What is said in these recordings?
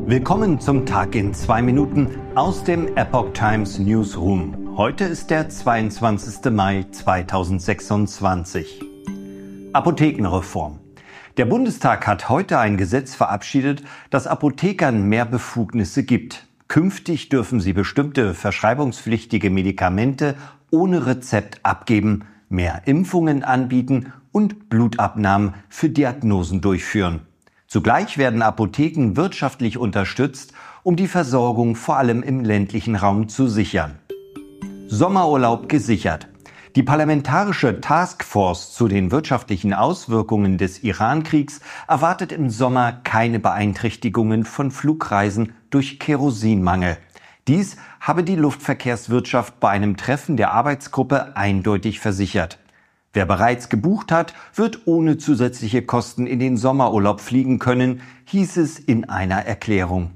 Willkommen zum Tag in 2 Minuten aus dem Epoch Times Newsroom. Heute ist der 22. Mai 2026. Apothekenreform. Der Bundestag hat heute ein Gesetz verabschiedet, das Apothekern mehr Befugnisse gibt. Künftig dürfen sie bestimmte verschreibungspflichtige Medikamente ohne Rezept abgeben, mehr Impfungen anbieten und Blutabnahmen für Diagnosen durchführen. Zugleich werden Apotheken wirtschaftlich unterstützt, um die Versorgung vor allem im ländlichen Raum zu sichern. Sommerurlaub gesichert. Die parlamentarische Taskforce zu den wirtschaftlichen Auswirkungen des Iran-Kriegs erwartet im Sommer keine Beeinträchtigungen von Flugreisen durch Kerosinmangel. Dies habe die Luftverkehrswirtschaft bei einem Treffen der Arbeitsgruppe eindeutig versichert. Wer bereits gebucht hat, wird ohne zusätzliche Kosten in den Sommerurlaub fliegen können, hieß es in einer Erklärung.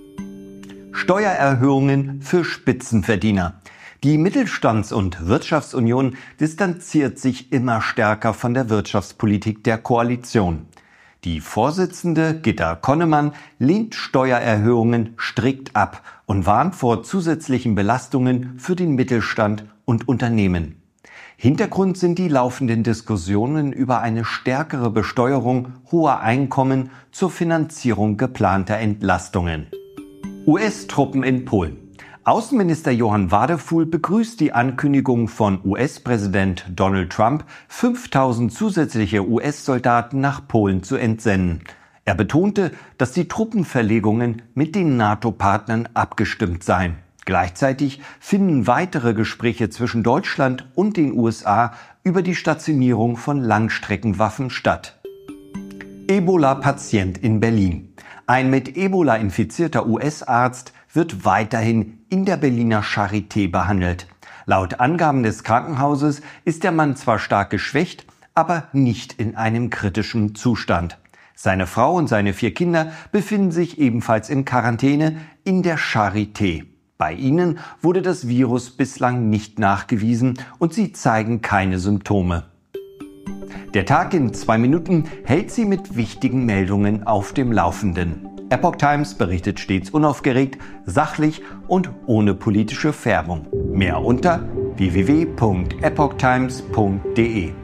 Steuererhöhungen für Spitzenverdiener. Die Mittelstands- und Wirtschaftsunion distanziert sich immer stärker von der Wirtschaftspolitik der Koalition. Die Vorsitzende Gitta Connemann lehnt Steuererhöhungen strikt ab und warnt vor zusätzlichen Belastungen für den Mittelstand und Unternehmen. Hintergrund sind die laufenden Diskussionen über eine stärkere Besteuerung hoher Einkommen zur Finanzierung geplanter Entlastungen. US-Truppen in Polen. Außenminister Johann Wadefuhl begrüßt die Ankündigung von US-Präsident Donald Trump, 5000 zusätzliche US-Soldaten nach Polen zu entsenden. Er betonte, dass die Truppenverlegungen mit den NATO-Partnern abgestimmt seien. Gleichzeitig finden weitere Gespräche zwischen Deutschland und den USA über die Stationierung von Langstreckenwaffen statt. Ebola-Patient in Berlin. Ein mit Ebola infizierter US-Arzt wird weiterhin in der Berliner Charité behandelt. Laut Angaben des Krankenhauses ist der Mann zwar stark geschwächt, aber nicht in einem kritischen Zustand. Seine Frau und seine 4 Kinder befinden sich ebenfalls in Quarantäne in der Charité. Bei ihnen wurde das Virus bislang nicht nachgewiesen und sie zeigen keine Symptome. Der Tag in 2 Minuten hält Sie mit wichtigen Meldungen auf dem Laufenden. Epoch Times berichtet stets unaufgeregt, sachlich und ohne politische Färbung. Mehr unter www.epochtimes.de.